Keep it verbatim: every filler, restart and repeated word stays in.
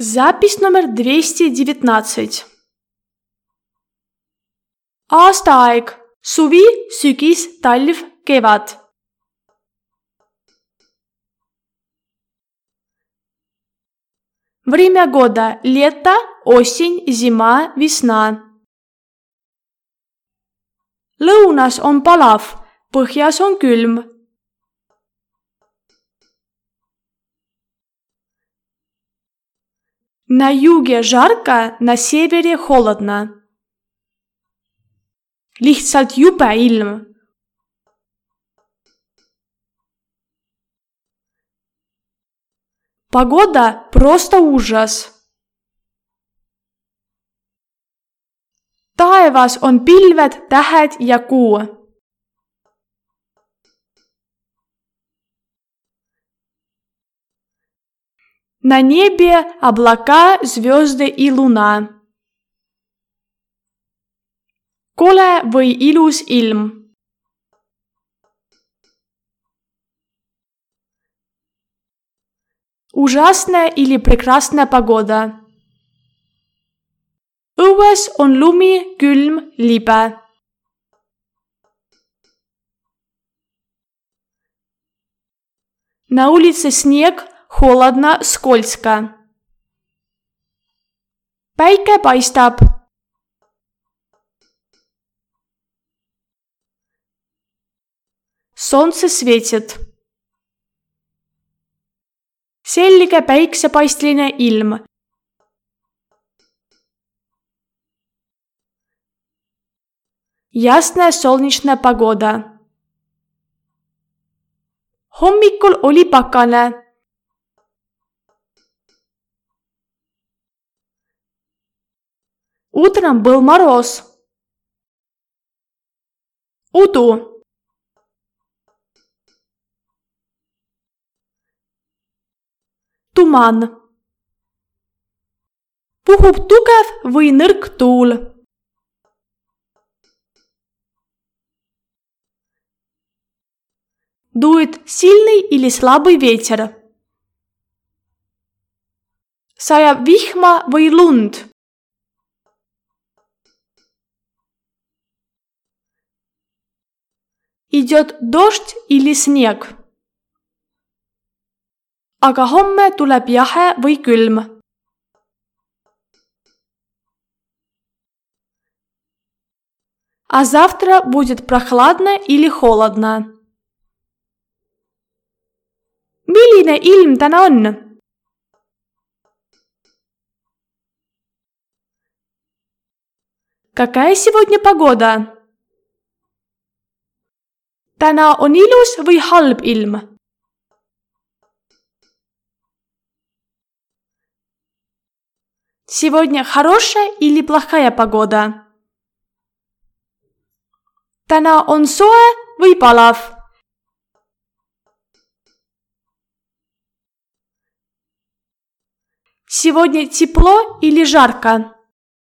Запись номер двести девятнадцать. Aastaaeg, suvi, sügis, talv, kevad. Время года – лето, осень, зима, весна. Lõunas on palav, põhjas on külm. На юге жарко, на севере холодно. Lihtsalt jube ilm. Погода просто ужас. Taevas on pilved, tähed ja kuu. На небе облака, звезды и луна. Kole või ilus ilm. Ужасная или прекрасная погода. Õues on lumi, külm, libe. На улице снег, холодно, скользко. Päike paistab. Солнце светит. Selge päiksepaisteline ilm. Ясная солнечная погода. Hommikul oli pakane. Утром был мороз. Udu. Tuman. Puhub tugev või nõrk tuul. Дует сильный или слабый ветер. Sajab vihma või lund. Идет дождь или снег. Aga homme tuleb jahe või külm. А завтра будет прохладно или холодно. Milline ilm täna on? Какая сегодня погода? Täna on ilus või halb ilm? Сегодня хорошая или плохая погода? Täna on soe või palav? Сегодня тепло или жарко?